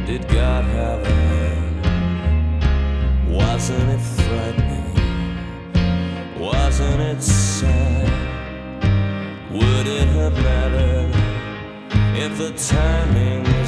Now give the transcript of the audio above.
Did God have a hand? Wasn't it frightening? Wasn't it sad? Would it have mattered if the timing